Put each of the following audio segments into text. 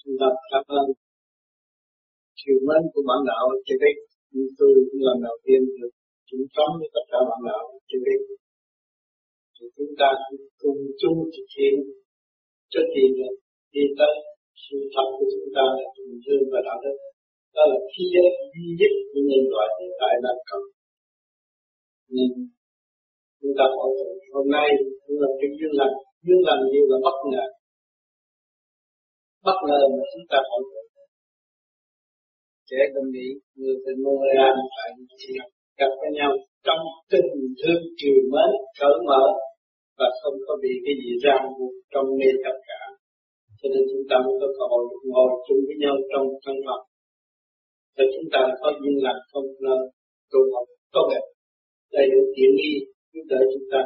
Chúng ta cảm ơn chiều mến của bạn đạo trên đây. Tôi cũng lần đầu tiên được chung sống với tất cả bạn đạo trên đây. Thì chúng ta cùng chung thực hiện trước khi đi tới sự thật của chúng ta là tình thương và đạo đức. Đó là khí giới duy nhất của nhân loại hiện tại đang cần. Nên chúng ta hội tụ hôm nay cũng là cái duyên lành như là bất ngờ mà chúng ta hội tụ. Trẻ bên Mỹ, người từ Montreal tại gặp với nhau trong tình thương chiều mến cởi mở và không có bị cái gì ràng buộc trong mê tất cả. Cho nên chúng ta mới có cơ hội ngồi chung với nhau trong căn phòng. Và chúng ta có duyên lành không ngờ tụ họp tốt đẹp, đầy đủ tiện nghi giúp đỡ chúng ta.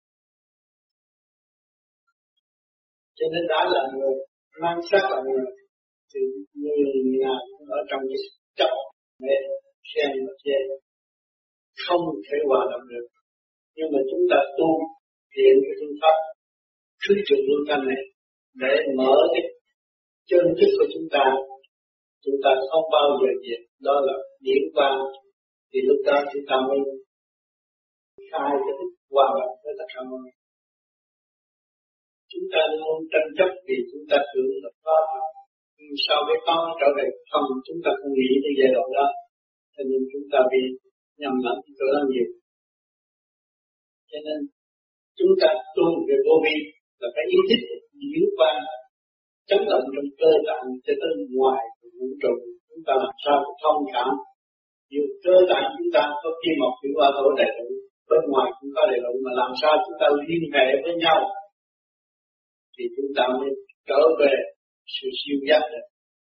Cho nên đã là người mang xác là người thì người nào cũng ở trong cái chấp mê khen và chê không thể hòa đồng được. Nhưng mà chúng ta tu hiện cái phương pháp khứ trừ luân thanh này để mở cái chân thức của chúng ta không bao giờ diệt, đó là điển quang. Thì lúc đó chúng ta mới khai cái thức hòa đồng với tất cả mọi người. Chúng ta luôn tranh chấp vì chúng ta tưởng là có, nhưng sau cái có trở về không, chúng ta không nghĩ tới giai đoạn đó, cho nên chúng ta bị nhầm lẫn chỗ đó nhiều. Cho nên chúng ta tu về vô vi là phải ý thức điển quang chấn động trong cơ tạng cho tới ngoài vũ trụ. Chúng ta làm sao thông cảm, dù cơ tạng chúng ta có kim mộc thủy hỏa thổ đầy đủ, bên ngoài cũng có đầy đủ, mà làm sao chúng ta liên hệ với nhau thì chúng ta mới trở về sự siêu giác được.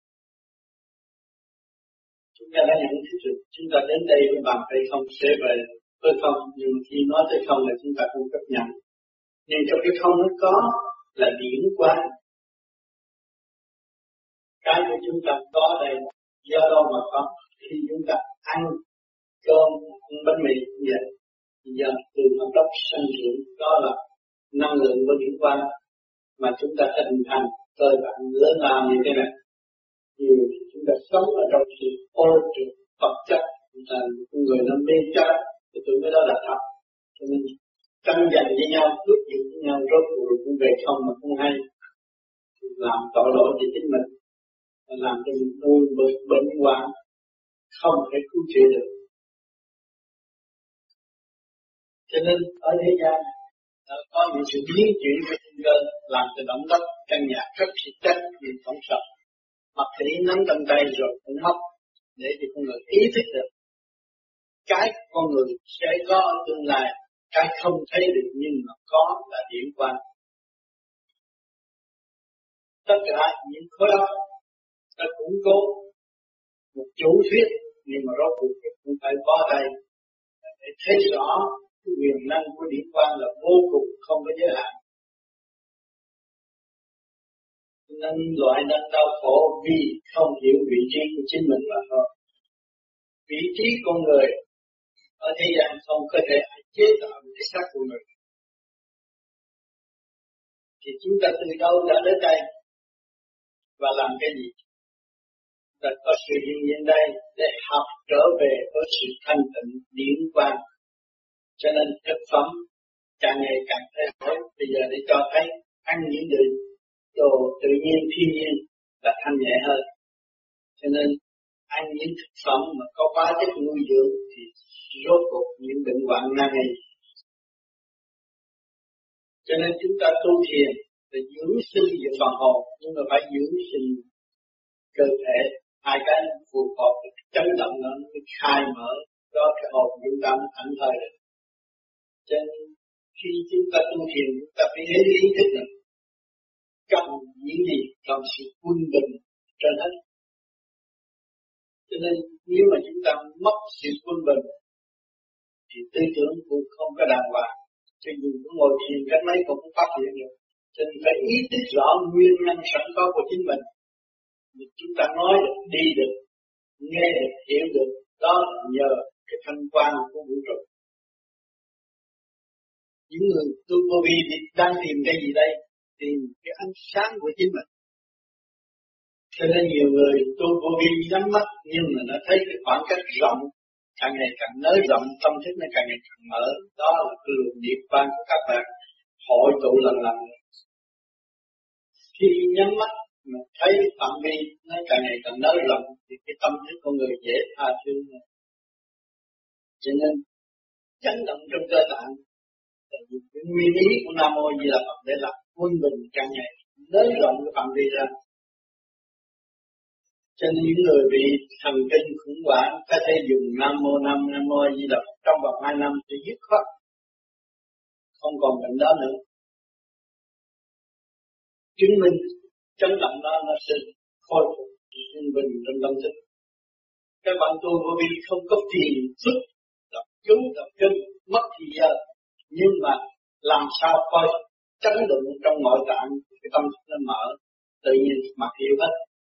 Chúng ta đã nhận thức được, chúng ta đến đây với bàn tay không sẽ về với không, nhưng khi nói tới không là chúng ta không chấp nhận. Nhưng trong cái không nó có là điển quang. Cái của chúng ta có đây do đâu mà có? Khi chúng ta ăn cơm, ăn bánh mì như vậy, giờ từ mặt đất sanh trưởng, đó là năng lượng của điển quang mà chúng ta hình thành cơ bản lớn lao như thế này. Vì chúng ta sống ở trong sự ô trượt vật chất, chúng ta con người nó mê chấp, thì tưởng cái đó là thật. Cho nên tranh giành với nhau, cướp giật với nhau, rốt cuộc cũng về không mà không hay, làm tội lỗi cho chính mình, làm cho mình nuôi bệnh hoạn không thể cứu chữa được. Cho nên ở thế gian có những sự biến chuyển của thiên cơ làm cho động đất căn nhà rất sự chất vì phóng sập, mặt thủy nắm trong tay rồi cũng mất, để cho con người ý thức được cái con người sẽ có ở tương lai, cái không thấy được nhưng mà có là điển quang. Tất cả những khối óc đã củng cố một chủ thuyết, nhưng mà rốt cuộc cũng phải có đây để thấy rõ cái quyền năng của điển quang là vô cùng không có giới hạn. Nên loại năng đau khổ vì không hiểu vị trí của chính mình mà thôi. Vị trí con người ở thế gian không có thể chế tạo cái xác của người. Thì chúng ta từ đâu đã đến đây và làm cái gì? Ta có sự hiện diện đây để học trở về với sự thanh tịnh điển quang. Cho nên thực phẩm càng ngày càng thay đổi. Bây giờ để cho thấy ăn những đồ tự nhiên thiên nhiên là thanh nhẹ hơn. Cho nên ăn những thực phẩm mà có hóa chất nuôi dưỡng thì rốt cuộc những bệnh hoạn nan y. Cho nên chúng ta tu thiền để dưỡng sinh dưỡng phần hồn, nhưng mà phải dưỡng sinh cơ thể. Hai cái phù hợp chấn động nó khai mở đó, cái hồn chúng ta mới thảnh thơi được. Cho nên khi chúng ta tu thiền, chúng ta phải lấy ý thức này cần những gì, cần sự quân bình trên hết. Cho nên nếu mà chúng ta mất sự quân bình thì tư tưởng cũng không có đàng hoàng, cho dù có ngồi thiền cách mấy cũng không phát hiện được. Cho nên phải ý thức rõ nguyên nhân sẵn có của chính mình. Chúng ta nói được, đi được, nghe được, hiểu được, đó là nhờ cái thanh quan của vũ trụ. Những người tu vô vi đang tìm cái gì đây? Tìm cái ánh sáng của chính mình. Cho nên nhiều người tu vô vi nhắm mắt nhưng mà nó thấy cái khoảng cách rộng, càng ngày càng nới rộng, tâm thức nó càng ngày càng mở. Đó là cái luồng niết bàn của các bạn hội tụ lần lần. Khi nhắm mắt mà thấy phạm vi nó càng ngày càng nới rộng thì cái tâm thức của người dễ tha thứ. Cho nên chấn động trong cơ tạng, tại vì cái nguyên lý của Nam Mô Di Đà Phật để làm quân bình càng ngày nới rộng cái phạm vi ra. Cho nên những người bị thần kinh khủng hoảng có thể dùng Nam Mô Di Đà Phật trong vòng 2 năm để dứt khoát, không còn bệnh đó nữa. Chứng minh chấn động đó nó sẽ khôi phục yên bình trong tâm thức. Các bạn tu vô vi không có tiền sức đọc chú đọc kinh mất thời giờ, nhưng mà làm sao coi chấn động trong nội tạng cái tâm thức nó mở, tự nhiên mặc hiểu hết.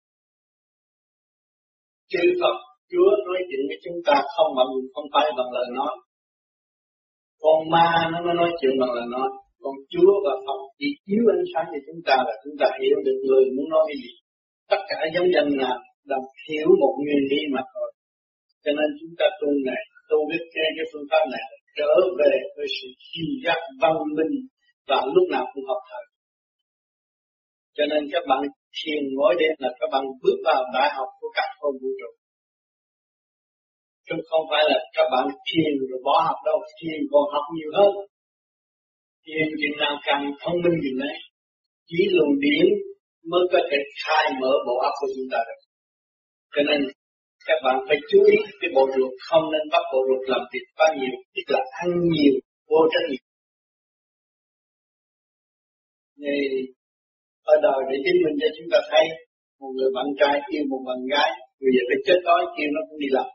Chư Phật Chúa nói chuyện với chúng ta không phải bằng lời nói. Con ma nó mới nói chuyện bằng lời nói. Còn Chúa và Phật chỉ chiếu ánh sáng cho chúng ta là chúng ta hiểu được người muốn nói cái gì. Tất cả giống dân nào đang hiểu một nguyên lý mà thôi. Cho nên chúng ta tu này, tu biết cái phương pháp này trở về với sự chi giác văn minh và lúc nào cũng học thời. Cho nên các bạn thiền mỗi đêm là các bạn bước vào đại học của cả không vũ trụ. Chứ không phải là các bạn thiền rồi bỏ học đâu, thiền còn học nhiều hơn. Thiền chừng nào càng thông minh chừng đấy, chỉ luồng điển mới có thể khai mở bộ óc của chúng ta được. Cho nên các bạn phải chú ý cái bộ ruột, không nên bắt bộ ruột làm việc quá nhiều, tức là ăn nhiều, vô trách nhiệm. Thì ở đời để chứng minh cho chúng ta thấy một người bạn trai yêu một bạn gái, người giờ phải chết đói kêu nó cũng đi làm.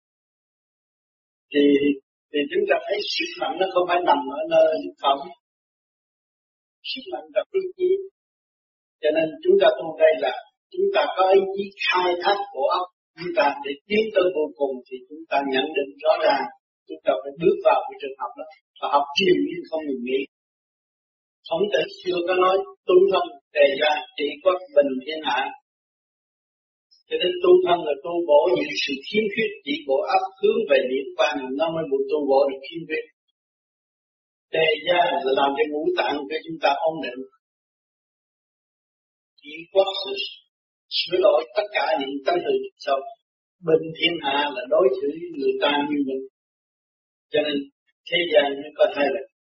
Thì chúng ta thấy sức mạnh nó không phải nằm ở nơi thực phẩm, sức mạnh là ý chí. Cho nên chúng ta tu đây là chúng ta có ý chí khai thác bộ óc chúng ta để tiến tới vô cùng, thì chúng ta nhận định rõ ràng chúng ta phải bước vào cái trường học đó và học triền nhưng không ngừng nghỉ. Thống tử xưa có nói tu thân đề ra trị quốc bình thiên hạ. Cho nên tu thân là tu bổ những sự khiếm khuyết, chỉ bộ óc hướng về niết bàn nó mới bộ tu bổ được khiếm khuyết. Đề ra là làm cho ngũ tạng của chúng ta ổn định. Chỉ có sự sửa đổi tất cả những tâm từ sâu. Bình thiên hạ là đối xử người ta như mình. Cho nên thế gian mới có thay đổi.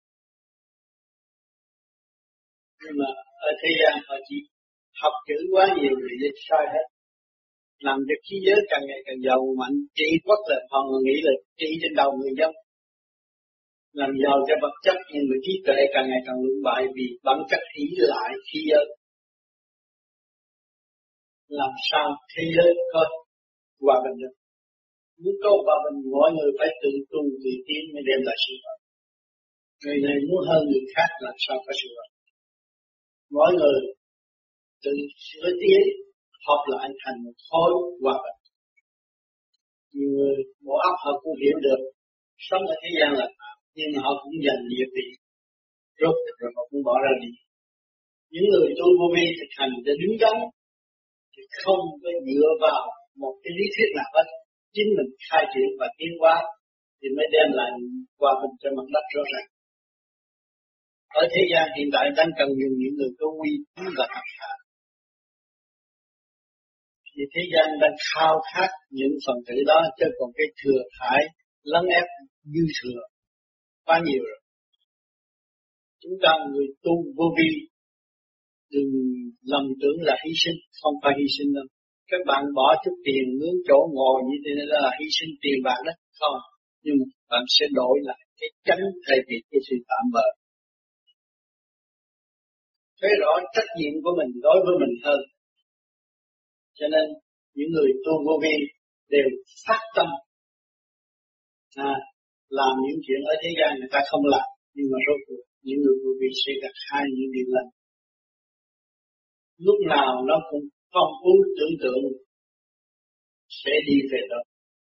Nhưng mà ở thế gian họ chỉ học chữ quá nhiều thì sai hết. Làm cho khí giới càng ngày càng giàu mạnh, trị quốc là phần mà nghĩ là trị trên đầu người dân. Làm giàu cho vật chất nhưng mà trí tuệ càng ngày càng lũng bại vì bản chất ý lại khí giới. Làm sao thế giới có hòa bình được? Muốn có hòa bình, mọi người phải tự tu tự tiến mới đem lại sự hòa bình. Người này muốn hơn người khác làm sao có sự hòa bình? Mỗi người tự sửa tiến, hợp lại thành một khối hòa bình. Nhiều người bộ óc họ cũng hiểu được sống ở thế gian là nhưng mà họ cũng dành địa vị rốt rồi họ cũng bỏ ra đi. Những người tu vô vi thực hành để đứng đắn thì không có dựa vào một cái lý thuyết nào hết, chính mình khai triển và tiến hóa thì mới đem lại hòa bình trên mặt đất rõ ràng. Ở thế gian hiện tại đang cần dùng những người có uy tín và thật thà. Thì thế gian đang khao khát những phần tử đó, chứ còn cái thừa thải lấn ép dư thừa quá nhiều rồi. Chúng ta người tu vô vi đừng lầm tưởng là hy sinh, không phải hy sinh đâu. Các bạn bỏ chút tiền mướn chỗ ngồi như thế là hy sinh tiền bạc đó, không. Nhưng mà bạn sẽ đổi lại cái chánh thay vì cái sự tạm bợ. Thấy rõ trách nhiệm của mình đối với mình hơn. Cho nên những người tu vô vi đều phát tâm làm những chuyện ở thế gian người ta không làm, nhưng mà rốt cuộc những người vô vi sẽ gặt hai những điều lành. Lúc nào nó cũng phong phú tưởng tượng sẽ đi về đó.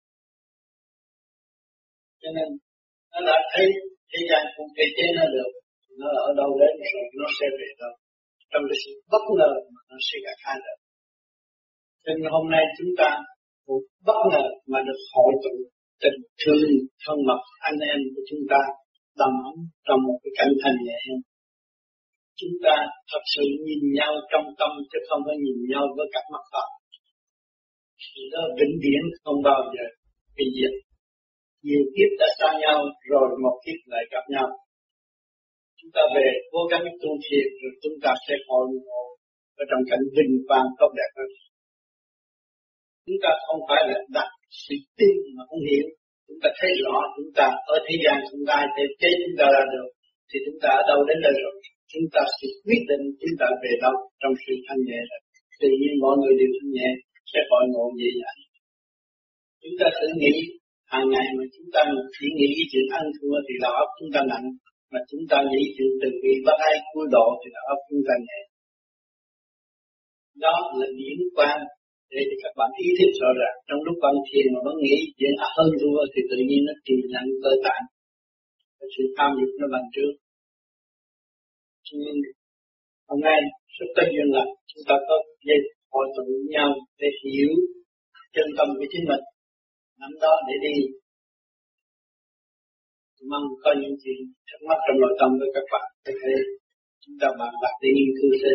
Cho nên nó đã thấy thế gian cũng thể chế nó được, nó ở đâu đến rồi nó sẽ về đâu. Trong cái sự bất ngờ mà nó sẽ gặt hai được. Cho Cho nên hôm nay chúng ta cũng bất ngờ mà được hội tụ tình thương thân mật anh em của chúng ta đầm ấm trong một cái cảnh thanh nhẹ. Chúng ta thật sự nhìn nhau trong tâm chứ không phải nhìn nhau với cặp mắt phật. Đó vĩnh viễn không bao giờ bị diệt. Nhiều kiếp đã xa nhau rồi một kiếp lại gặp nhau. Chúng ta về cố gắng tu thiền rồi chúng ta sẽ hội ngộ ở trong cảnh vinh quang tốt đẹp hơn. Chúng ta không phải là đặt sự tin mà không hiểu. Chúng ta thấy rõ chúng ta ở thế gian không ai thể chế chúng ta ra được. Thì chúng ta ở đâu đến đây rồi. Chúng ta sẽ quyết định chúng ta về đâu trong sự thanh nhẹ rồi. Tự nhiên mọi người đều thanh nhẹ sẽ hội ngộ dễ dàng. Chúng ta thử nghĩ hàng ngày mà chúng ta chỉ nghĩ chuyện ăn thua thì đầu óc chúng ta nặng. Mà chúng ta nghĩ chuyện từ bi bác ai cúi độ thì đầu óc chúng ta nhẹ. Đó là điển quang để các bạn ý thức rõ ràng. Trong lúc bạn thiền mà bạn nghĩ chuyện hơn thua thì tự nhiên nó trì nặng cơ tạng. Sự tham dục nó bằng trước. Nhưng hôm nay rất có duyên là chúng ta có dịp hội tụ nhau để hiểu chân tâm của chính mình, nắm đó để đi. Mong có những chuyện thắc mắc trong nội tâm của các bạn có thể chúng ta bàn bạc để nghiên cứu thêm.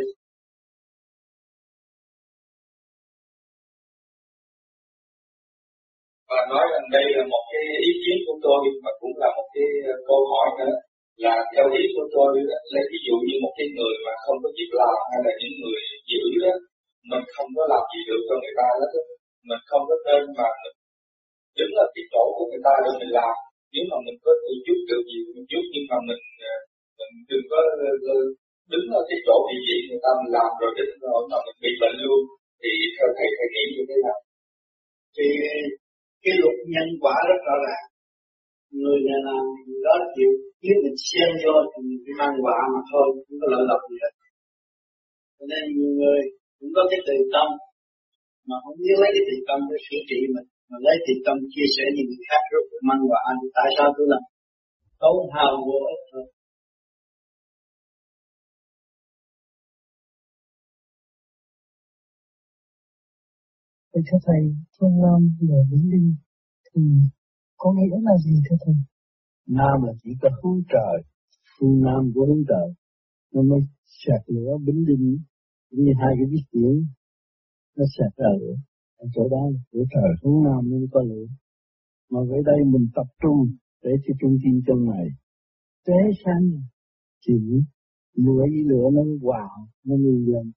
Và nói rằng đây là một cái ý kiến của tôi mà cũng là một cái câu hỏi nữa, là theo ý của tôi lấy ví dụ như một cái người mà không có việc làm hay là những người giữ đó, mình không có làm gì được cho người ta hết, mình không có nên mà mình đứng ở cái chỗ của người ta để mình làm. Nếu mà mình có thể giúp được gì mình giúp, nhưng mà mình đừng có đứng ở cái chỗ địa vị người ta mình làm rồi đến rồi mà mình bị bệnh luôn. Thì theo thầy nghĩ như thế nào? Thì cái luật nhân quả rất rõ ràng. Người nào làm người đó chịu, nếu mình xen vô thì mình phải mang quả mà thôi, không có lợi lộc gì hết. Cho nên nhiều người cũng có cái từ tâm mà không biết lấy cái từ tâm để sửa trị mình, mà lấy từ tâm chia sẻ với người khác rất là mang quả. Tại sao tôi làm tốn hao vô ích thôi. Thưa thầy, phương Nam và Vĩ Linh thì có nghĩa là gì thưa thầy? Nam là chỉ có hướng trời, phương Nam của hướng trời, nó mới sạc lửa Bính Linh như hai cái viết biển, nó sạc ra lửa. Ở chỗ đó của trời hướng Nam nó mới có lửa. Mà ở đây mình tập trung để cho trung tim chân này tế sáng chỉ lửa với lửa nó hòa, nó nghi lên.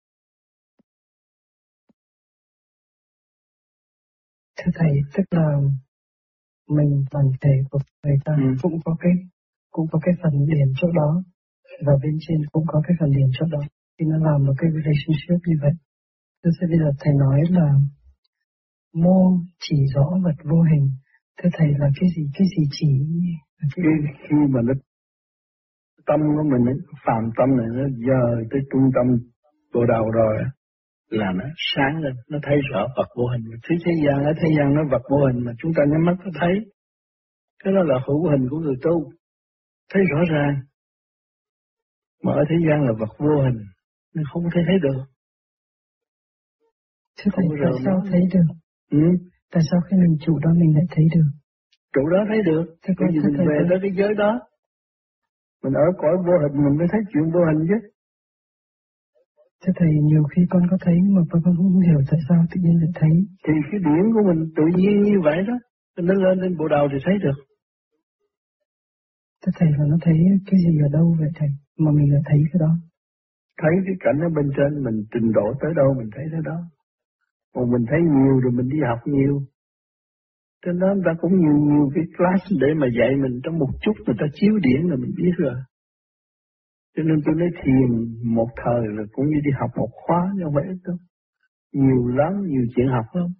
Thưa thầy, tức là mình toàn thể của người ta cũng có cái phần điểm chỗ đó, và bên trên cũng có cái phần điểm chỗ đó, thì nó làm một cái relationship như vậy. Thế bây giờ thầy nói là mô chỉ rõ vật vô hình. Thưa thầy là cái gì chỉ? Khi mà nó tâm của mình, phàm tâm này nó dời tới trung tâm bộ đầu rồi là nó sáng lên, nó thấy rõ vật vô hình. Thứ thế gian, ở thế gian nó vật vô hình mà chúng ta nhắm mắt nó thấy. Cái đó là hữu hình của người tu, thấy rõ ràng. Mà ở thế gian là vật vô hình, nên không thể thấy được. Thưa thầy, tại sao thấy được? Tại sao khi mình trụ đó mình lại thấy được? Trụ đó thấy được, bởi vì mình về tới cái giới đó. Mình ở cõi vô hình mình mới thấy chuyện vô hình chứ. Thưa thầy, nhiều khi con có thấy mà con không hiểu tại sao tự nhiên lại thấy. Thì cái điển của mình tự nhiên như vậy đó, nó lên bộ đầu thì thấy được. Thưa thầy, là nó thấy cái gì ở đâu vậy thầy, mà mình lại thấy cái đó? Thấy cái cảnh ở bên trên, mình trình độ tới đâu mình thấy tới đó. Còn mình thấy nhiều rồi mình đi học nhiều. Cho nên người ta cũng nhiều cái class để mà dạy mình, trong một chút người ta chiếu điển là mình biết rồi. Cho nên tôi nói thiền một thời là cũng như đi học một khóa, chứ không phải ít đâu. Nhiều lắm, nhiều chuyện học lắm.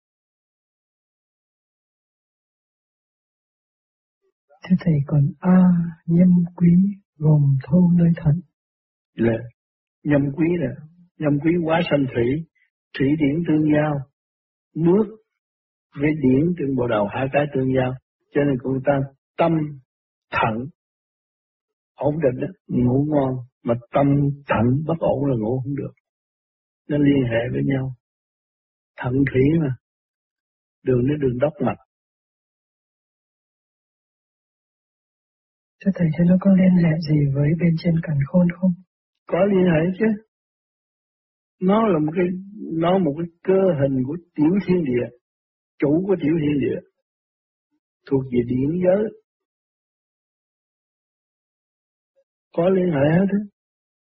Thưa thầy, còn nhâm quý gồm thâu nơi thận. Là nhâm quý hóa sanh thủy, thủy điển tương giao, nước với điển trên bộ đầu hai cái tương giao, cho nên người ta tâm thận ổn định đó, ngủ ngon, mà tâm thận bất ổn là ngủ không được. Nó liên hệ với nhau. thận thủy mà. Đường nó đường đốc mạch. Thưa Thầy, thế nó có liên hệ gì với bên trên càn khôn không? Có liên hệ chứ. Nó là một cái cơ hình của tiểu thiên địa, chủ của tiểu thiên địa, thuộc về điển giới. Có liên hệ hết đó.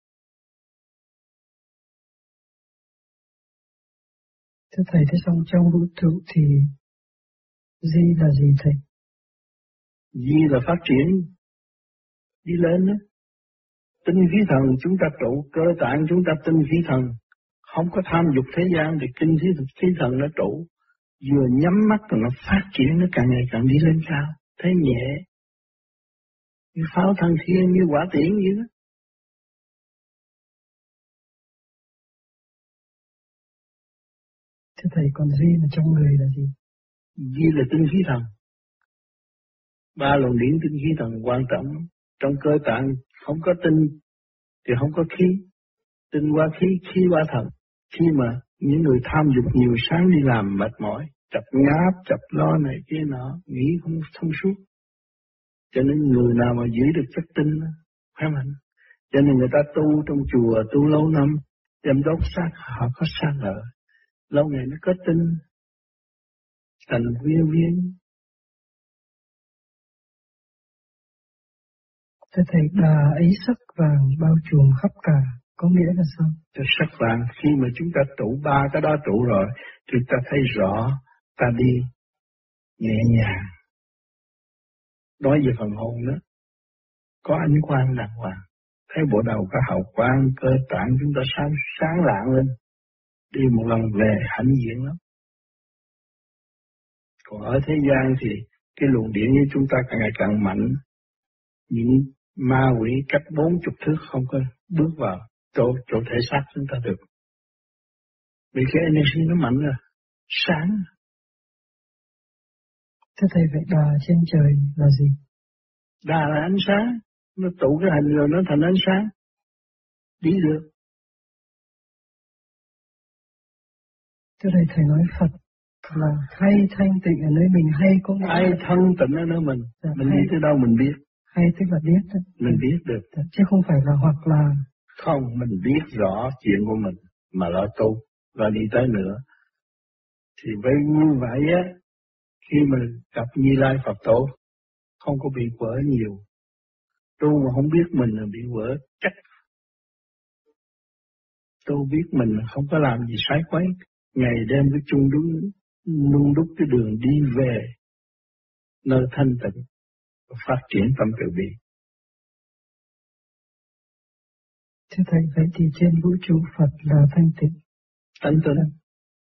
Thưa Thầy, thế xong trong vũ trụ thì Di là gì Thầy? Di là phát triển, đi lên đó. Tinh khí thần chúng ta trụ, cơ tạng chúng ta tinh khí thần. Không có tham dục thế gian thì tinh khí thần nó trụ. Vừa nhắm mắt rồi nó phát triển, nó càng ngày càng đi lên cao. Thấy nhẹ. Như pháo thăng thiên, như quả tiễn vậy đó. Thưa Thầy, còn Di mà trong người là gì? Di là tinh khí thần. 3 luồng điển tinh khí thần quan trọng. Trong cơ tạng không có tinh thì không có khí. Tinh qua khí, khí qua thần. Khi mà những người tham dục nhiều, sáng đi làm mệt mỏi, chập ngáp, chập lo này kia nọ, nghĩ không thông suốt. Cho nên người nào mà giữ được chất tinh khỏe mạnh. Cho nên người ta tu trong chùa, tu lâu năm, đem đốt xác họ có sát lợi. Lâu ngày nó có tinh, thành viên. Thưa Thầy, đà ấy sắc vàng bao trùm khắp cả, có nghĩa là sao? Sắc vàng, khi mà chúng ta trụ 3 cái đó trụ rồi, chúng ta thấy rõ, ta đi nhẹ nhàng. Nói về phần hồn đó, có ánh quang đàng hoàng, thấy bộ đầu có hào quang, cơ tạng chúng ta sáng lạng lên, đi một lần về hãnh diện lắm. Còn ở thế gian thì cái luồng điển như chúng ta càng ngày càng mạnh, những ma quỷ cách 40 thước không có bước vào chỗ thể xác chúng ta được. Vì cái energy nó mạnh rồi, sáng. Thưa Thầy, vậy đà trên trời là gì? Đà là ánh sáng, nó tụ cái hình rồi nó thành ánh sáng. Đi được. Thưa Thầy, Thầy nói Phật là hay thanh tịnh ở nơi mình, hay có nghĩa ai thân tịnh ở nơi mình. Dạ, mình hay, đi tới đâu mình biết. Hay tức là biết. Mình biết được. Dạ, chứ không phải là hoặc là. Không, mình biết rõ chuyện của mình mà lo tu và đi tới nữa. Thì với như vậy á, khi mình gặp Như Lai Phật Tổ, không có bị vỡ nhiều. Tu mà không biết mình là bị vỡ chắc. Tu biết mình không có làm gì sai quấy, ngày đêm với chung nung đúc cái đường đi về nơi thanh tịnh, phát triển tâm từ bi. Thưa Thầy, vậy thì trên vũ trụ Phật là thanh tịnh. Thanh tịnh.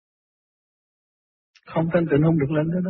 Không thanh tịnh không được lên tới đó.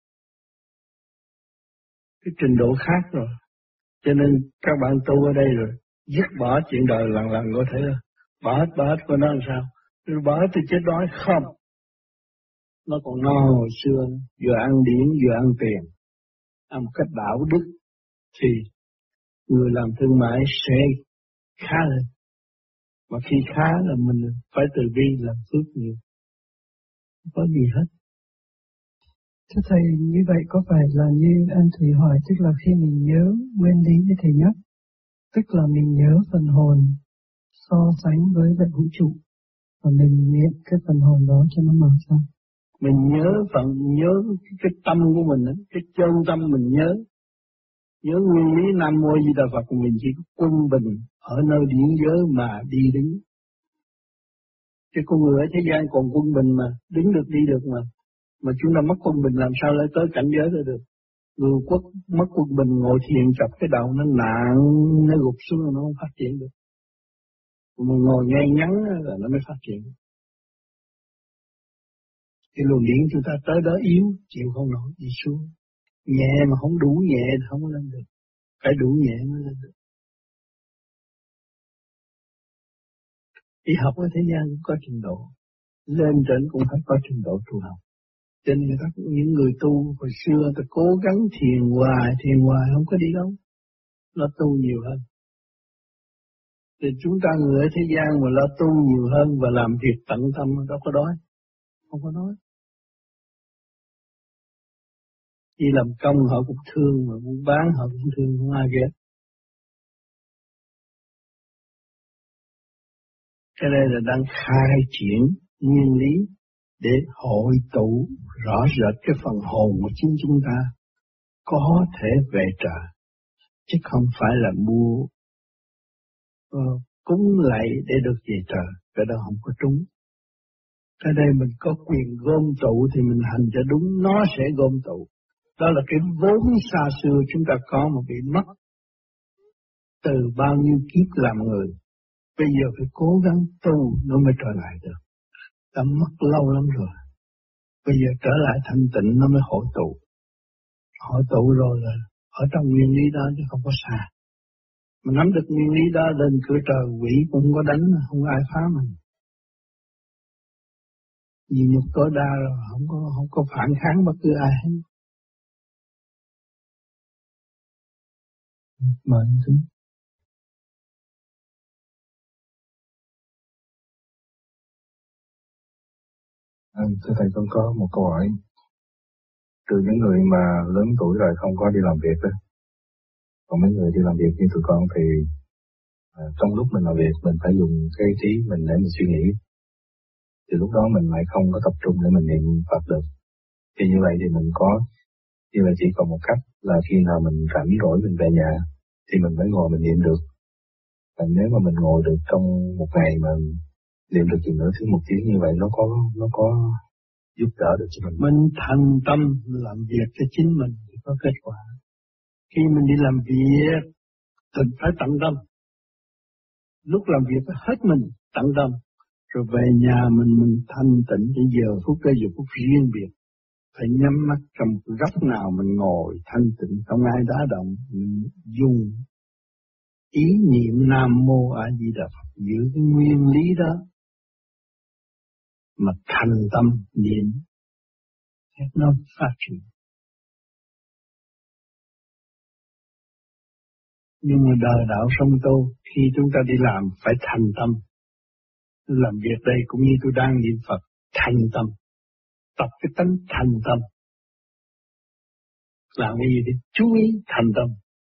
Cái trình độ khác rồi. Cho nên các bạn tu ở đây rồi, dứt bỏ chuyện đời lần có thể là bỏ hết của nó làm sao? Rồi bỏ hết thì chết đói không? Nó còn no hồi xưa, vừa ăn điển vừa ăn tiền. Ăn một cách đạo đức thì người làm thương mại sẽ khá lên. Mà khi khá là mình phải từ bi làm phước nhiều. Không có gì hết. Thưa Thầy, như vậy có phải là như anh Thủy hỏi, tức là khi mình nhớ nguyên lý như Thầy nhắc, tức là mình nhớ phần hồn so sánh với lại vũ trụ, và mình niệm cái phần hồn đó cho nó mở ra. Mình nhớ cái tâm của mình, cái chân tâm mình nhớ. Nhớ nguyên lý Nam Mô Di Đà Phật của mình chỉ có quân bình ở nơi điển giới mà đi đứng. Chứ con người ở thế gian còn quân bình mà, đứng được đi được mà. Mà chúng ta mất quân bình làm sao lại tới cảnh giới đó được. Người quốc mất quân bình ngồi thiền chập cái đầu nó nặng, nó gục xuống nó không phát triển được. Mà ngồi ngay ngắn là nó mới phát triển. Cái luồng điển chúng ta tới đó yếu, chịu không nổi, đi xuống. Nhẹ mà không đủ nhẹ thì không có lên được. Phải đủ nhẹ mới lên được. Y học ở thế gian cũng có trình độ. Lên trên cũng phải có trình độ tu học. Cho nên những người tu hồi xưa ta cố gắng thiền hoài không có đi đâu. Nó tu nhiều hơn. Thì chúng ta người ở thế gian mà lo tu nhiều hơn và làm việc tận tâm đâu có đói. không có nói. Chỉ làm công họ cũng thương, mà muốn bán họ cũng thương, không ai ghét. Cái đây là đang khai triển nguyên lý để hội tụ rõ rệt cái phần hồn của chính chúng ta có thể về trời, chứ không phải là mua cúng lạy để được về trời, cái đó không có trúng. Cái đây mình có quyền gom tụ thì mình hành cho đúng, nó sẽ gom tụ. Đó là cái vốn xa xưa chúng ta có mà bị mất từ bao nhiêu kiếp làm người. Bây giờ phải cố gắng tu nó mới trở lại được. Đã mất lâu lắm rồi. Bây giờ trở lại thanh tịnh nó mới hội tụ. Hội tụ rồi là ở trong nguyên lý đó chứ không có xa. Mà nắm được nguyên lý đó lên cửa trời, quỷ cũng không có đánh, không có ai phá mình. Vì nhục tối đa rồi, không có phản kháng bất cứ ai hết. Mời anh xuống. Thưa Thầy, con có một câu hỏi. Trừ những người mà lớn tuổi rồi không có đi làm việc đó, còn mấy người đi làm việc như tụi con thì trong lúc mình làm việc mình phải dùng cái trí mình để mình suy nghĩ. Thì lúc đó mình lại không có tập trung để mình niệm Phật được. Thì như vậy thì mình có, như là chỉ còn một cách là khi nào mình rảnh rỗi mình về nhà thì mình mới ngồi mình niệm được. Và nếu mà mình ngồi được trong một ngày mà niệm được chừng nữa thứ một tiếng như vậy nó có giúp đỡ được cho mình. Mình thành tâm làm việc cho chính mình thì có kết quả. Khi mình đi làm việc thì phải tận tâm. Lúc làm việc phải hết mình tận tâm. Rồi về nhà mình thanh tịnh cái giờ phút riêng biệt. Phải nhắm mắt trong góc nào mình ngồi thanh tịnh, không ai đá động. Mình dùng ý niệm Nam Mô A Di Đà Phật giữ cái nguyên lý đó mà thành tâm niệm nó phát triển. Nhưng mà đời đạo sống tu, khi chúng ta đi làm phải thành tâm. Làm việc đây cũng như tôi đang niệm Phật, thành tâm. Tập cái tánh thành tâm. Làm cái gì để chú ý thành tâm.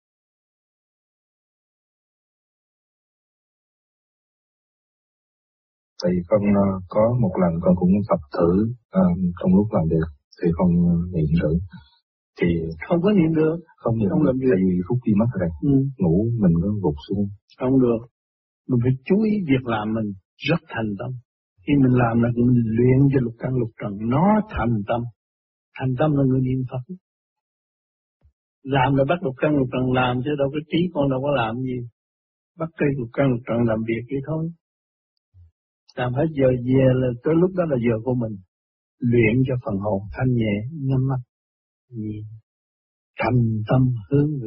Tại vì con có một lần con cũng tập thử trong lúc làm việc thì con niệm thử. Thì không có niệm được. Không niệm được, tại vì phút đi mất rồi. Ngủ mình nó gục xuống. Không được. Mình phải chú ý việc làm mình rất thành tâm. Khi mình làm là mình luyện cho lục căn lục trần, nó thành tâm. Thành tâm là người niệm Phật. Làm là bắt lục căn lục trần làm chứ đâu có trí con đâu có làm gì. Bắt cây lục căn lục trần làm việc vậy thôi. Làm hết giờ về là tới lúc đó là giờ của mình. Luyện cho phần hồn thanh nhẹ, nhắm mắt, nhìn, thành tâm hướng về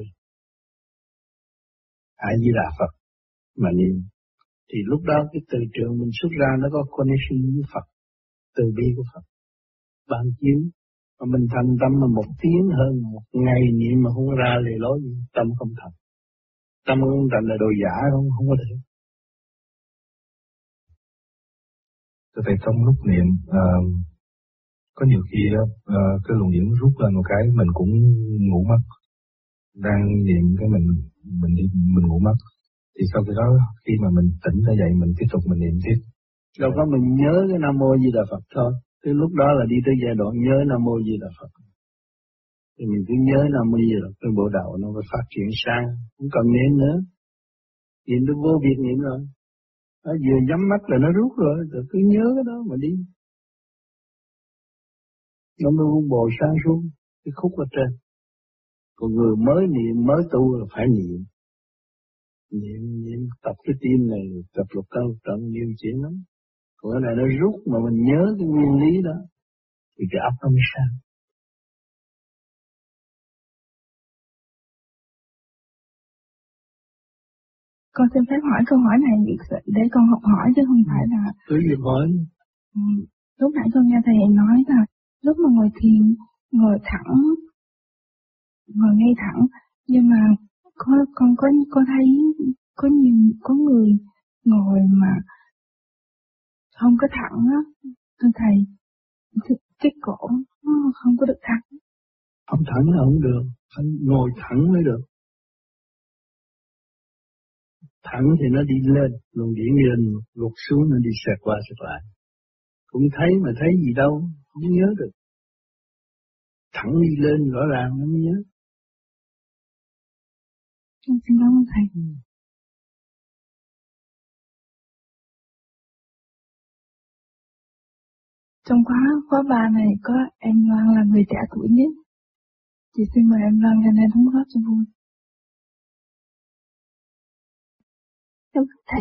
A Di Đà Phật mà niệm. Thì lúc đó cái từ trường mình xuất ra nó có connection với Phật, từ bi của Phật, ban chiếu. Mà mình thành tâm mà một tiếng hơn một ngày niệm mà không ra lề lối gì, tâm không thật. Tâm không thành là đồ giả không có thể. Tại trong lúc niệm có nhiều khi cái luồng điển rút lên một cái mình cũng ngủ mất. Đang niệm cái mình ngủ mất. Thì sau khi đó khi mà mình tỉnh ra dậy mình tiếp tục mình niệm tiếp. Đâu có mình nhớ cái Nam Mô Di Đà Phật thôi. Tới lúc đó là đi tới giai đoạn nhớ Nam Mô Di Đà Phật. Thì mình cứ nhớ Nam Mô Di Đà Phật, cái bộ đạo nó phải phát triển sang, không cần niệm nữa. Niệm nó vô việc niệm rồi. Nó vừa nhắm mắt là nó rút rồi cứ nhớ cái đó mà đi. Nó mới vun bồi sang xuống cái khúc ở trên. Còn người mới niệm, mới tu là phải niệm. Niệm tập cái tim này, tập lục căn lục trần nhiều chuyện lắm. Còn cái này nó rút mà mình nhớ cái nguyên lý đó thì cái óc nó mới sang. Con xin phép hỏi câu hỏi này để con học hỏi chứ không phải là... Cứ việc hỏi. Lúc nãy con nghe thầy nói là lúc mà ngồi thiền, ngồi thẳng, ngồi ngay thẳng, nhưng mà con có thấy có người ngồi mà không có thẳng á, thưa thầy. cái cổ nó không có được thẳng. Không thẳng là không được, phải ngồi thẳng mới được. Thẳng thì nó đi lên, luồng điển đi lên, gục xuống nó đi xẹt qua xẹt lại. Cũng thấy mà thấy gì đâu, không nhớ được. Thẳng đi lên rõ ràng nó mới nhớ. Xin cảm ơn thầy. Trong khóa 3 này có em Loan là người trẻ tuổi nhất. Chị xin mời em Loan ra đây đóng góp cho vui. Cảm ơn thầy.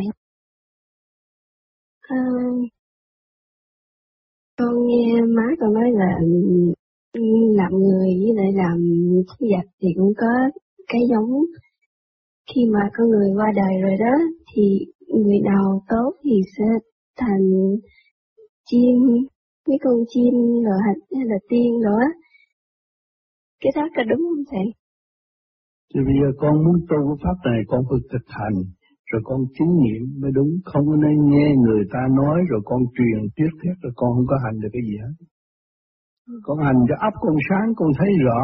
Con nghe má con nói là làm người với lại làm sinh vật thì cũng có cái giống. Khi mà con người qua đời rồi đó thì người nào tốt thì sẽ thành chim, mấy con chim rồi hay là tiên rồi á. Cái đó có đúng không thầy? Thì bây giờ con muốn tu cái pháp này con phải thực hành, rồi con chứng nghiệm mới đúng. Không có nên nghe người ta nói rồi con truyền tiếp rồi con không có hành được cái gì hết. Con hành cho óc con sáng, con thấy rõ.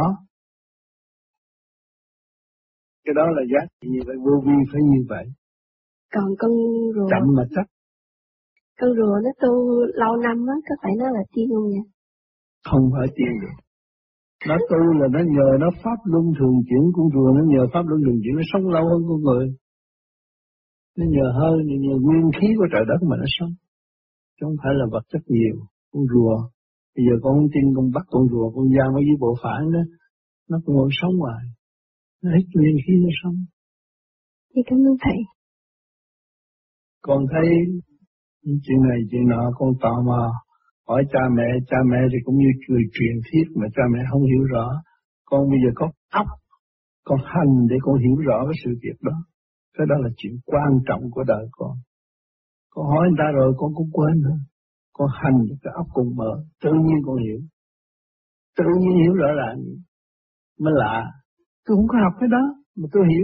Cái đó là giá trị như vậy, vô vi phải như vậy. Còn con rùa... Chậm mà chắc. Con rùa nó tu lâu năm á, có phải nó là tiên không nhỉ? Không phải tiên được. Nó tu là nó nhờ nó pháp luân thường chuyển, con rùa nó nhờ pháp luân thường chuyển, nó sống lâu hơn con người. Nó nhờ hơi, nhờ nguyên khí của trời đất mà nó sống. Chứ không phải là vật chất nhiều. Con rùa, bây giờ con không tin con bắt con rùa, con giam ở dưới bộ phản đó, nó cũng vẫn sống hoài. Nó hết nguyên khí nó sống. Thì cảm ơn thầy. Con thấy chuyện này chuyện nọ con tò mò, hỏi cha mẹ thì cũng như người truyền thiết mà cha mẹ không hiểu rõ. Con bây giờ có óc, con hành để con hiểu rõ cái sự việc đó. Cái đó là chuyện quan trọng của đời con. Con hỏi người ta rồi con cũng quên nữa. Con hành cái óc con mở, tự nhiên con hiểu. Tự nhiên hiểu rõ ràng. Mới lạ. Tôi không có học cái đó, mà tôi hiểu.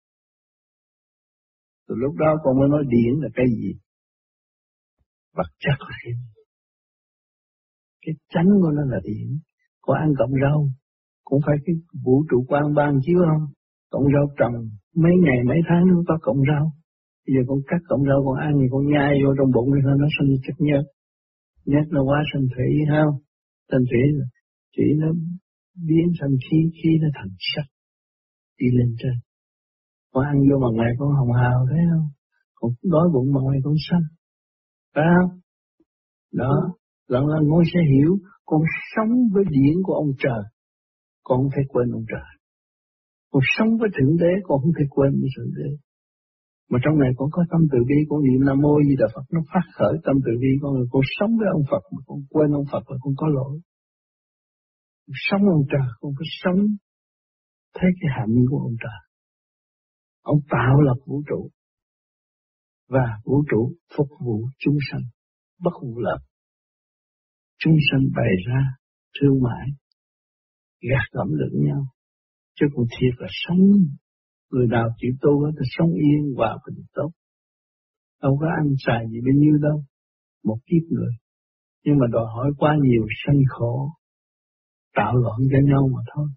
Từ lúc đó con mới nói điển là cái gì? Vật chất là cái gì? Cái chánh của nó là điển. Có ăn cọng rau, cũng phải cái vũ trụ quan ban chiếu không? Cọng rau trồng, mấy ngày mấy tháng nó có cọng rau. Bây giờ con cắt cọng rau con ăn thì con nhai vô trong bụng nó sinh chất nhớt. Nhớt nó quá sinh thủy không? Sinh thủy nó biến thành khí nó thành sắc. Đi lên trên. Con ăn vô bằng này con hồng hào thấy không? Con đói bụng bằng này con xanh. Phải không? Đó. Lần con sẽ hiểu con sống với điển của ông trời. Con không thể quên ông trời. Con sống với Thượng Đế con không thể quên với Thượng Đế. Mà trong này con có tâm từ bi, con niệm Nam Mô Di Đà Phật, nó phát khởi tâm từ bi con sống với ông Phật mà con quên ông Phật là con có lỗi. Con sống ông trời, con phải sống thấy cái hạnh của ông trời. Ông tạo lập vũ trụ và vũ trụ phục vụ chúng sanh bất vụ lợi. Chúng sanh bày ra thương mại, gạt gẫm lẫn nhau, chứ còn thiệt là sống. Người nào chịu tu thì sống yên hòa bình tốt. Đâu có ăn xài gì bao nhiêu đâu, một kiếp người. Nhưng mà đòi hỏi quá nhiều sanh khổ, tạo loạn cho nhau mà thôi.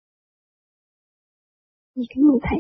Cảm ơn thầy.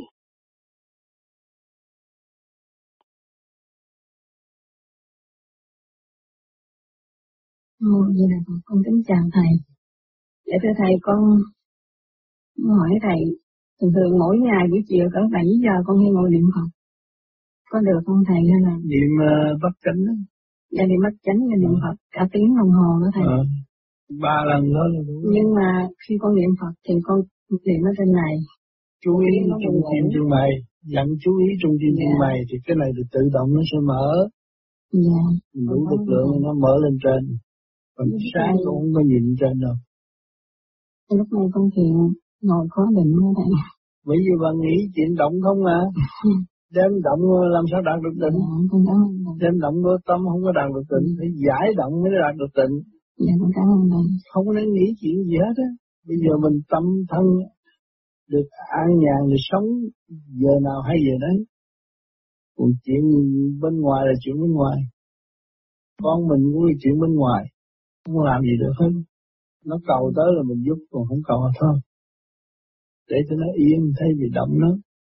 Vậy là con kính chào thầy. Để thưa thầy, con hỏi thầy, thường mỗi ngày buổi chiều cỡ 7 giờ con hay ngồi niệm Phật. Có được không thầy hay là? Niệm bất chánh đó. Dạ niệm bất chánh và niệm Phật cả tiếng đồng hồ đó thầy. 3 lần đó là đủ. Nhưng mà khi con niệm Phật thì con niệm ở trên này. Chú ý trung tim chân mày, dặn chú ý trung tim chân mày thì cái này tự động nó sẽ mở. Dạ. Đủ lực lượng nó mở lên trên. Còn sáng cũng không có nhìn trên đâu. Lúc này con thiền ngồi có định đó thầy. Bởi vì bà nghĩ chuyện động không à. Đem động làm sao đạt được tịnh. Đem động vô tâm không có đạt được tịnh. Phải giải động mới đạt được tịnh. Dạ con cảm ơn thầy. Không có nên nghĩ chuyện gì hết á. Bây giờ mình tâm thân được an nhàn để sống giờ nào hay giờ đấy. Còn chuyện bên ngoài là chuyện bên ngoài. Con mình cũng là chuyện bên ngoài. không làm gì được hết. Nó cầu tới là mình giúp, còn không cầu thôi. Để cho nó yên, thay vì động nó.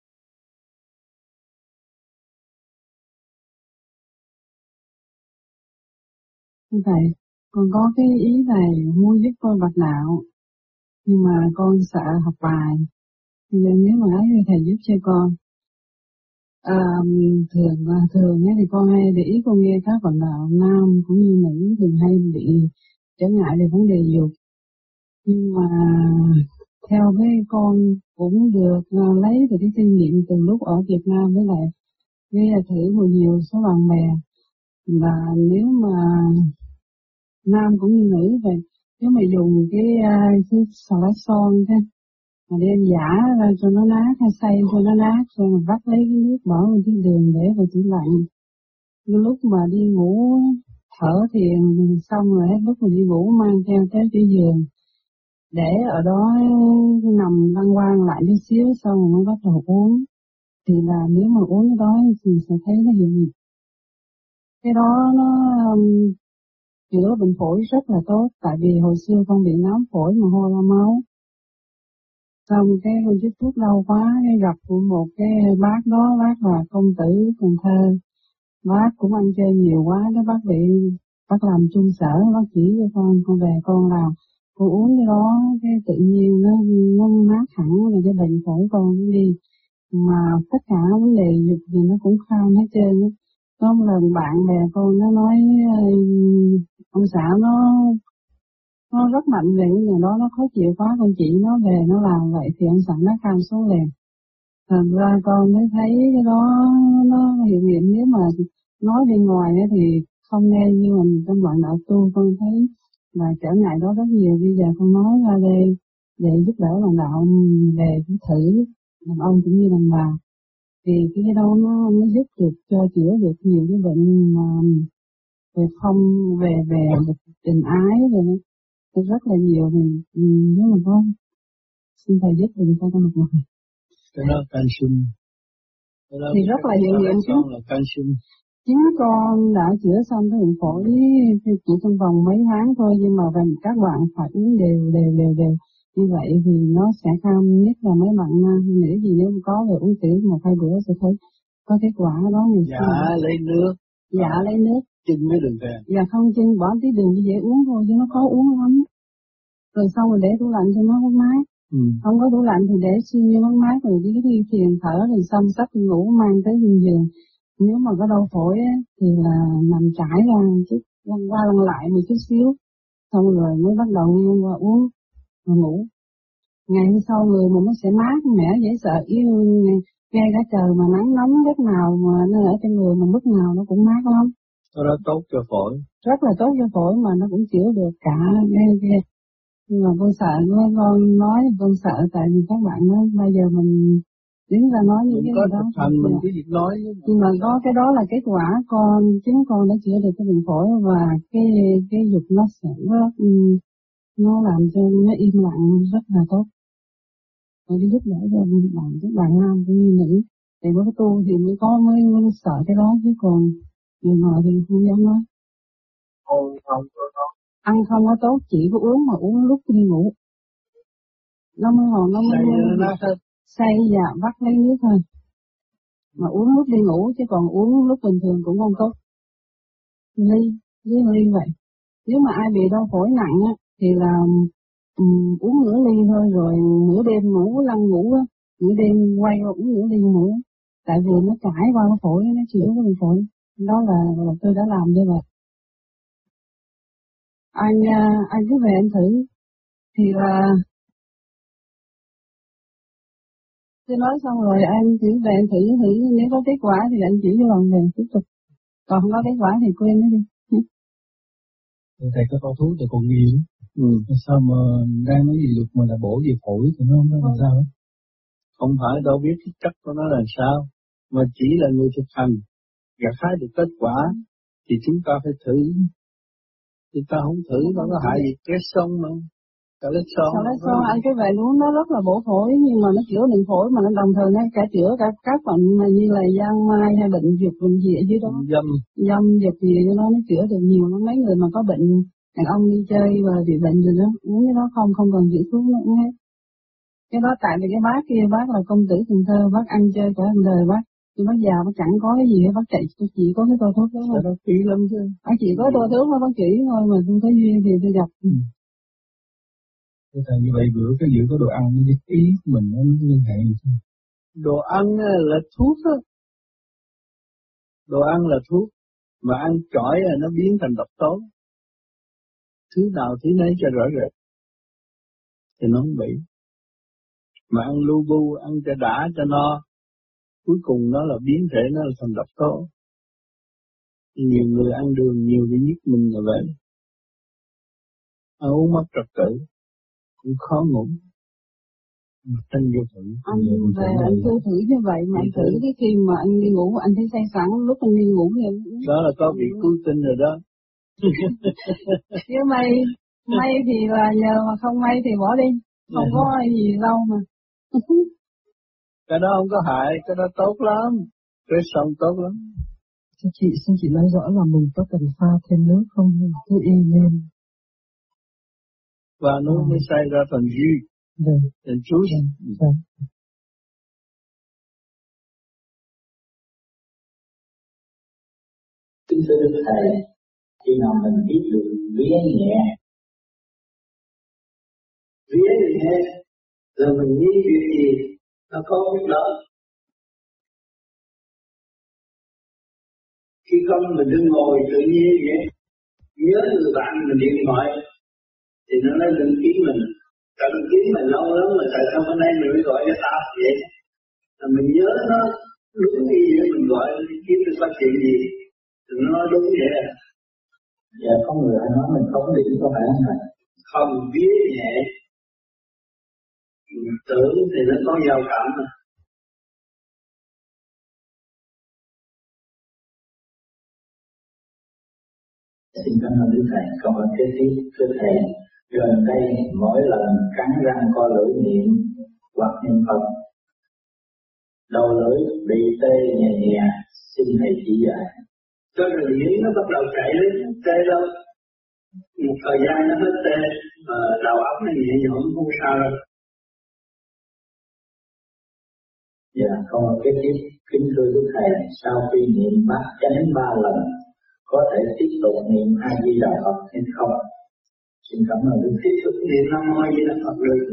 Như vậy, con có cái ý này muốn giúp con Bạch Đạo, nhưng mà con sợ học bài, nên nếu mà ấy thì thầy giúp cho con. Thường thì con hay để ý con nghe các bạn đạo nam cũng như nữ thường hay bị trở ngại về vấn đề dục. Nhưng mà theo cái con cũng được lấy từ cái kinh nghiệm từ lúc ở Việt Nam với lại thử nhiều số bạn bè là nếu mà nam cũng như nữ vậy, nếu mà dùng cái xà lá son thế mà đem giả ra cho nó nát hay xay cho nó nát rồi mà vắt lấy cái nước bỏ vào cái đường để vào tủ lạnh. Cái lúc mà đi ngủ thở thiền xong rồi hết lúc mà đi ngủ mang theo tới cái giường để ở đó nằm lăn quang lại chút xíu xong rồi mới bắt đầu uống. Thì là nếu mà uống cái đó thì sẽ thấy nó hiệu nghiệm. Cái đó nó chữa bệnh phổi rất là tốt, tại vì hồi xưa con bị nám phổi mà ho ra máu. Xong cái con chích thuốc đau quá, cái gặp của một cái bác đó, bác là công tử Cần Thơ. Bác cũng ăn chơi nhiều quá, cái bác làm chung sở, bác chỉ cho con về con làm. Con uống cái đó, cái tự nhiên nó mát hẳn rồi cái bệnh phổi con cũng đi. Mà tất cả vấn đề dục gì nó cũng kham hết trơn á. Có một lần bạn bè con nó nói ông xã nó rất mạnh về cái người đó, nó khó chịu quá, con chị nó về nó làm vậy thì ông xã nó kham xuống liền. Thành ra con mới thấy cái đó nó hiệu nghiệm. Nếu mà nói bên ngoài thì không nghe, nhưng mà trong bạn đạo tu con thấy là trở ngại đó rất nhiều. Bây giờ con nói ra đây để giúp đỡ bạn đạo về thử đàn ông cũng như đàn bà, thì cái đó nó giúp được cho chữa được nhiều cái bệnh mà về phong về tình ái rồi nó rất là nhiều. Thì nếu mà con xin thầy giúp đừng cho con một ngày. Cái đó canxi. Thì rất là hiệu nghiệm chứ. Chính con đã chữa xong cái bệnh phổi chỉ trong vòng mấy tháng thôi, nhưng mà các bạn phải uống đều như vậy thì nó sẽ kham. Nhất là mấy bạn nữ gì nếu có về uống tiểu 1-2 bữa sẽ thấy có kết quả đó. Lấy nước. Dạ lấy nước. Chưng với đường về. Dạ không chưng, bỏ tí đường như dễ uống thôi chứ nó khó uống lắm. Rồi xong rồi để tủ lạnh cho nó mát. Không có tủ lạnh thì để siêu như nó mát, rồi đi thiền thở rồi xong sắp đi ngủ mang tới giường. Nếu mà có đau phổi á, thì là nằm trải ra chút, lăn qua lăn lại một chút xíu, xong rồi mới bắt đầu nghiêng qua uống rồi ngủ. Ngày hôm sau người mình nó sẽ mát mẻ dễ sợ, yêu ngay cả trời mà nắng nóng lúc nào mà nó ở trên người mình lúc nào nó cũng mát lắm. Nó tốt cho phổi. Rất là tốt cho phổi mà nó cũng chữa được cả cái. Nhưng mà con sợ con nói con sợ tại vì các bạn nói bây giờ mình đứng ra nói những cái đó mình cứ việc nói. Nhưng mà có cái đó là kết quả chính con đã chữa được cái bệnh phổi, và cái dục nó sẽ nó làm cho nó im lặng rất là tốt. Rồi đi giúp đỡ cho các bạn nam cũng như nữ. Thì mới tu thì mới sợ cái đó, chứ còn người ngoài thì không dám nói. Ăn không có tốt, chỉ có uống mà uống lúc đi ngủ. Nó mới xay và vắt lấy nước thôi. Mà uống lúc đi ngủ, chứ còn uống lúc bình thường cũng không tốt. Ly vậy. Nếu mà ai bị đau phổi nặng á, thì là uống nửa ly thôi, rồi nửa đêm ngủ lăn ngủ á, nửa đêm quay qua uống nửa ly ngủ. Tại vì nó trải qua cái phổi, nó chữa cái bệnh phổi. Đó là tôi đã làm như vậy. Anh cứ về anh thử. Thì là tôi nói xong rồi anh chỉ về anh thử nếu có kết quả thì anh chỉ cho lần về tiếp tục. Còn không có kết quả thì quên nó đi. Thầy có con thuốc cho con nghiện. Sao mà đang nói gì được mà là bổ về phổi thì nó không làm sao? Không phải đâu biết cái chất của nó là sao, mà chỉ là người thực hành gặt hái được kết quả thì chúng ta phải thử. Chúng ta không thử nó có hại gì cái sông mà. Xà lá son anh cái về uống nó rất là bổ phổi, nhưng mà nó chữa bệnh phổi mà nó đồng thời nó cả chữa cả các bệnh như là giang mai hay bệnh dục bệnh gì ở dưới đó. Dâm dục gì đó nó chữa được nhiều lắm. Mấy người mà có bệnh đàn ông đi chơi và bị bệnh rồi đó, uống cái đó không cần giữ thuốc nữa uống hết. Cái đó tại vì cái bác kia bác là công tử Cần Thơ, bác ăn chơi cả đời bác. Nhưng bác già bác chẳng có cái gì hết, bác chạy chỉ có cái tô thuốc đó mà. Nó kỹ lắm chứ. Bác chỉ có tô thuốc thôi, bác chỉ thôi mà tôi có duyên thì tôi gặp. Thầy như vậy bữa cái giữa có đồ ăn với ý mình nó liên hệ gì không? Đồ ăn là thuốc đó. Đồ ăn là thuốc. Mà ăn chỏi là nó biến thành độc tố. Thứ nào thứ nấy cho rõ rệt. Thì nó không bị. Mà ăn lu bu, ăn cho đã, cho no. Cuối cùng nó là biến thể, nó là thành độc tố. Nhiều người ăn đường nhiều để giết mình là vậy. Ăn uống mất trật tự. Cũng khó ngủ. Anh vô thử. Anh về anh vô thử như vậy mà anh thử cái khi mà anh đi ngủ anh thấy say sẵn, lúc anh đi ngủ thì anh... Đó là có bị cứu tinh rồi đó. Chứ may thì là nhờ mà không may thì bỏ đi. Không có gì đâu mà. Cái đó không có hại, cái đó tốt lắm. Cái sống tốt lắm. Xin chị nói rõ là mình có cần pha thêm nước không? Cứ y lên. Và nó mới xảy ra thành jus. Vâng. Thành juice. Vâng. Kính thưa Đức Thầy, khi nào mình biết được vía nhẹ rồi mình nghĩ việc gì nó có việc đó. Khi không mình đừng ngồi tự nhiên vậy, nhớ người bạn mình điện thoại thì nó nói đừng kiếm mình, ta đừng kiếm mình lâu lắm mà tại sao hôm nay mình mới gọi cho tao vậy? Là mình nhớ nó đúng như vậy mình gọi kiếm được phát triển gì thì nó nói đúng vậy à. Dạ có người hay nói mình không định có phải không thầy? Không vía nhẹ, tưởng thì nó có giao cảm mà. Xin cảm ơn Đức Thầy. Câu hỏi kế tiếp, thưa Thầy, gần đây mỗi lần cắn răng co lưỡi niệm hoặc niệm Phật, đầu lưỡi bị tê nhẹ nhẹ, xin Thầy chỉ dạy. Cho rồi điển nó bắt đầu chạy lên, tê đâu. Một thời gian nó hết tê, đầu óc nó nhẹ nhõm không sao đâu. Dạ, câu hỏi kế tiếp, kính thưa Đức Thầy, sau khi niệm bát chánh 3 lần, có thể tiếp tục niệm A Di Đà Phật hay không? Xin cảm ơn Đức. Tiếp tục niệm Nam Mô A Di Đà Phật được.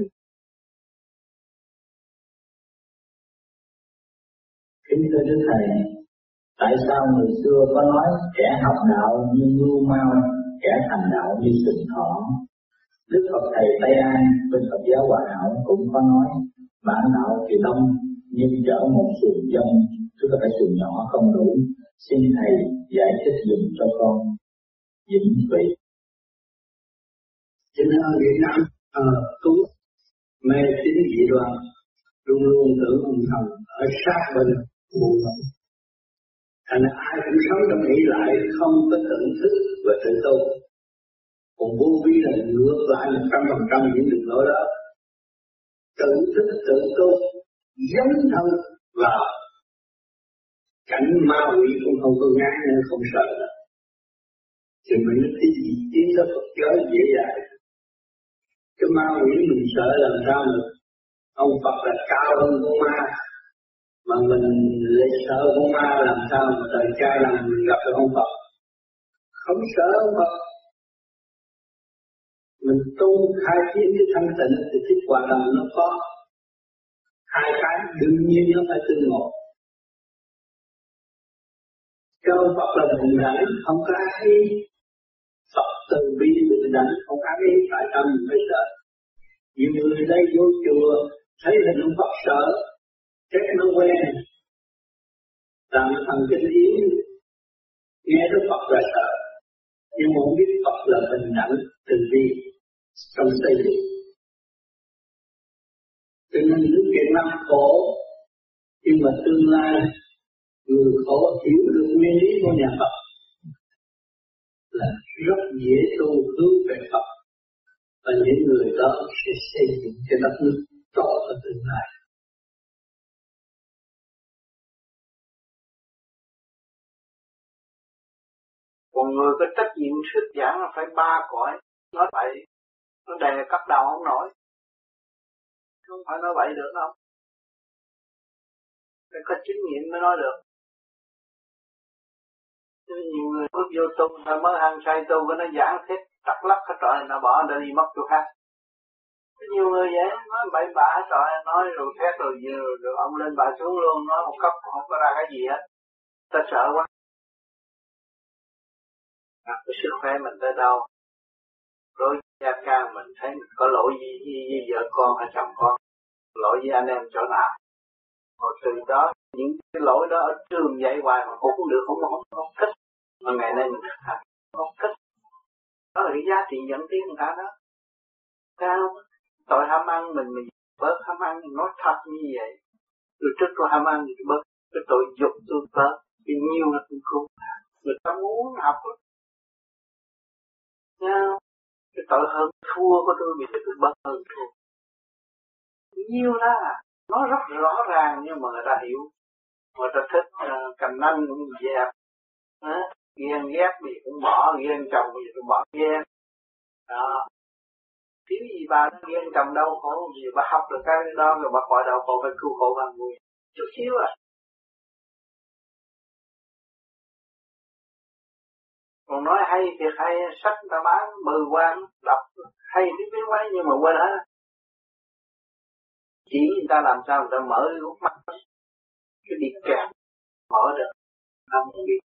Kính thưa Đức Thầy, tại sao người xưa có nói kẻ học đạo như mưu mau, kẻ thành đạo như sừng thỏ? Đức Phật Thầy Tây An bên Phật giáo Hòa Hảo cũng có nói bản đạo thì đông nhưng chở một xuồng dông, tức là cái xuồng nhỏ không đủ. Xin Thầy giải thích dùm cho con vĩnh vị. Cho nên ở Việt Nam tu mê tín dị đoan, luôn luôn tưởng ông thần ở sát bên mù mờ. Thành ra ai cũng sống trong nghĩ lại, không có tự thức và tự tu. Còn vô vi là ngược lại 100% những đường lối đó. Tự thức tự tu, dấn thân vào cảnh ma quỷ cũng không có ngán nên không sợ nữa. Thì mình cái gì tiến tới Phật giáo dễ dàng. Cái ma quỷ mình sợ làm sao mà ông Phật là cao hơn con ma, mà mình lại sợ con ma làm sao mà thời trai làm mình gặp được ông Phật. Không sợ ông Phật. Mình tu khai triển cái thanh tịnh thì cái hoạt động nó có. Hai cái đương nhiên nó phải tương ngộ. Cái ông Phật là bình đẳng, không có ai Phật từ bi bình đẳng, không có ai phải tâm mình phải sợ. Nhiều người đây vô chùa thấy hình ông Phật sợ, chết nó quen, làm thần kinh yếu, nghe Đức Phật là sợ, nhưng mà không biết Phật là bình đẳng, từ bi trong xây dựng. Cho nên nước Việt Nam khổ, nhưng mà tương lai người khổ hiểu được nguyên lý của nhà Phật là rất dễ tu hướng về Phật, và những người đó sẽ xây dựng cho đất nước tốt ở tương lai. Còn người có trách nhiệm thuyết giảng là phải 3 cõi. Nói vậy, nó đè cắt đầu không nổi. Không phải nói vậy được đâu. Phải có chứng nghiệm mới nói được. Chứ nhiều người bước vô tu, ta mới ăn say tu, nó giảng hết tắc lắc hết trời, nó bỏ nó đi mất chỗ khác. Nhiều người vậy, nói bậy bạ trời, nói rồi thét rồi ông lên bà xuống luôn, nói một cấp không có ra cái gì hết. Ta sợ quá. Cái sức khỏe mình tới đâu, đối với gia can mình thấy mình có lỗi gì với vợ con hay chồng con, lỗi với anh em chỗ nào. Rồi từ đó, những cái lỗi đó ở trường dạy hoài mà cũng được, không thích. Mà ngày nay mình không thích. Đó là cái giá trị dẫn tiến người ta đó. Sao? Tội ham ăn mình bớt ham ăn, nói thật như vậy. Từ trước tôi ham ăn thì tôi bớt, cái tội dục tôi bớt, vì nhiều là tôi không. Người ta muốn học lắm. Cái tội hơn thua của tôi vì tôi bớt hơn thua. Nhiều đó, nói rất rõ ràng nhưng mà người ta hiểu. Người ta thích cầm nanh cũng dẹp, ghen ghét thì cũng bỏ, ghen chồng thì cũng bỏ ghen. Đó. Thiếu gì bà nó ghen chồng đau khổ, gì bà học được cái đó rồi bà khỏi đau khổ phải cứu khổ bằng vui. Chút xíu à. Còn nói hay thiệt hay, sách người ta bán 10 quan, đọc hay biết mấy nhưng mà quên hết. Chỉ người ta làm sao người ta mở cái mắt, cái đi kèm, mở được, không biết.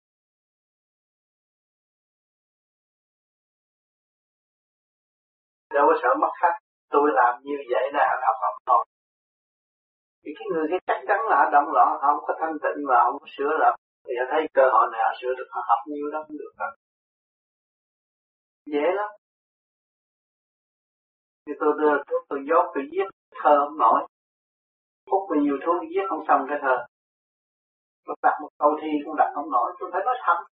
Đâu có sợ mất khách, tôi làm như vậy là học thôi. Vì cái người cái chắc chắn là động loạn, không có thanh tịnh và không có sửa lập, thì họ thấy cơ hội này họ sửa được, họ học nhiều lắm cũng được rồi. Dễ lắm. Thì tôi đưa thuốc tôi dốt tôi giết thơ không nổi. Hút bao nhiêu thuốc giết không xong cái thơ. Tôi đặt một câu thi cũng đặt không nổi, tôi phải nói thật.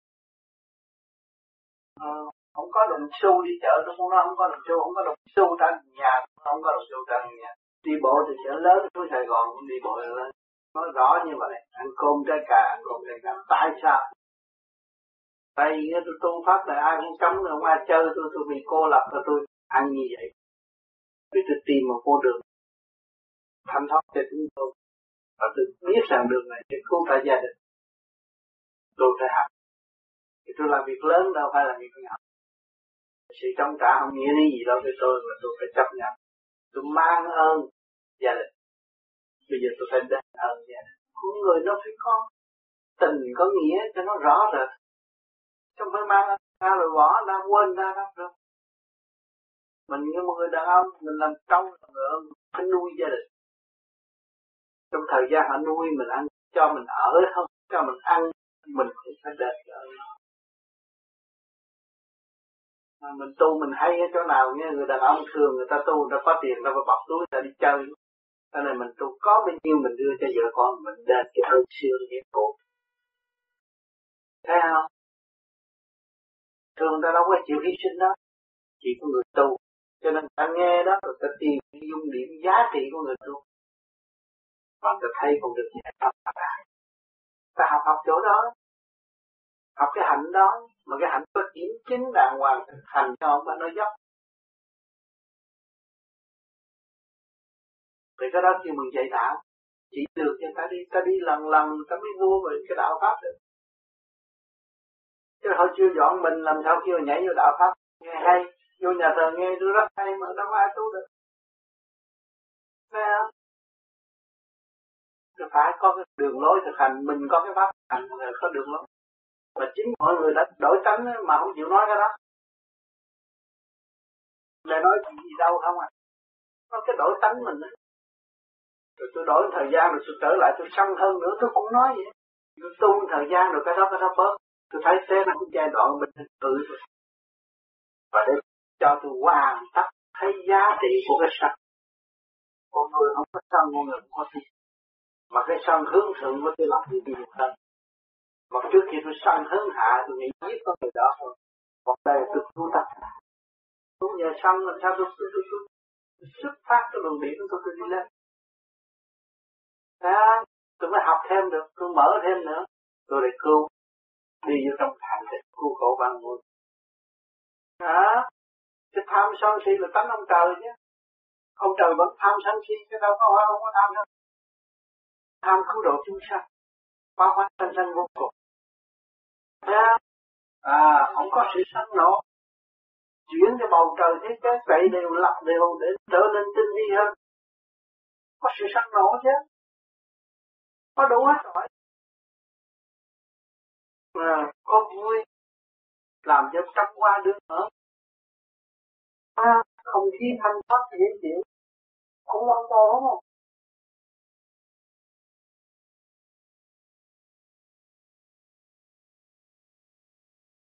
Không có đồng xu đi chợ, tôi cũng nói không có đồng xu, không có đồng xu trên nhà, không có đồng xu trên nhà. Đi bộ từ chợ lớn xuống Sài Gòn cũng đi bộ lên. Nói rõ như vậy, ăn cơm trái cà, ăn cơm trái cà. Tại sao? Tại vì tôi tu pháp này ai cũng cấm, không ai chơi tôi bị cô lập rồi tôi ăn như vậy. Vì tôi tìm một con đường thanh thoát cho chúng tôi. Và tôi biết rằng đường này sẽ cứu cả gia đình. Tôi phải học. Thì tôi làm việc lớn đâu phải là việc nhỏ. Sự trong trả không nghĩa lý gì đâu với tôi mà tôi phải chấp nhận. Tôi mang ơn gia đình. Bây giờ tôi phải đền ơn gia đình. Con người nó phải có tình có nghĩa cho nó rõ rệt. Không phải mang ra rồi bỏ ra quên ra đâu rồi. Mình như một người đàn ông, mình làm trâu người phải nuôi gia đình. Trong thời gian họ nuôi mình ăn, cho mình ở không, cho mình ăn, mình cũng phải đền ở. Mình tu mình hay ở chỗ nào nghe người đàn ông thường người ta tu, người ta có tiền, người ta phải bọc túi, người ta đi chơi. Cho nên mình tu có bao nhiêu mình đưa cho vợ con mình đền cái ơn xưa nghĩa cũ. Thấy không? Thường ta đâu có chịu hy sinh đó, chỉ có người tu. Cho nên ta nghe đó rồi ta tìm dung điểm giá trị của người tu. Và ta thấy không được giải pháp ta. Ta học chỗ đó, học cái hạnh đó, mà cái hạnh có kiểm chứng đàng hoàng thực hành cho ông ta nói dốc. Thì cái đó kêu mình dạy đạo, chỉ được cho ta đi lần ta mới vô về cái đạo pháp được. Chứ họ chưa dọn mình làm sao kêu nhảy vô đạo pháp nghe hay, vô nhà thờ nghe tôi rất hay mà đâu có ai tu được. Thấy không? Thì phải có cái đường lối thực hành, mình có cái pháp thực hành là có đường lối. Mà chính mọi người đã đổi tánh mà không chịu nói cái đó. Để nói gì đâu không à. Nó cái đổi tánh mình đó. Rồi tôi đổi thời gian rồi tôi trở lại tôi sân hơn nữa tôi cũng nói vậy. Tôi tu thời gian rồi cái đó bớt. Tôi thấy thế là cái giai đoạn mình tự rồi. Và để cho tôi hoàn tất thấy giá trị của cái sân. Con người không có sân, con người không có tin. Mà cái sân hướng thượng của tôi làm gì nhiều hơn. Mà trước khi tôi sân hướng hạ tôi nghĩ giết con người đó thôi. Còn đây tôi tu tập. Tôi nhờ sân làm sao tôi xuất phát cái luồng điển của tôi đi lên. Đó, tôi mới học thêm được, tôi mở thêm nữa. Tôi lại cứu. đi vô trong thanh tịnh cứu khổ vạn nguồn. Cái tham sân si là tánh ông trời chứ. Ông trời vẫn tham sân si chứ đâu có không có tham đâu. Tham cứu độ chúng sanh, bao quát sanh sanh vô cùng. Không có sự sân nộ. Chuyển cho bầu trời thế giới vậy đều lập đều để trở nên tinh vi hơn. Có sự sân nộ chứ. Có đủ hết rồi. Có vui. Làm cho trăm hoa đương nở. Không khí thanh thoát dễ chịu. Không lo toan không?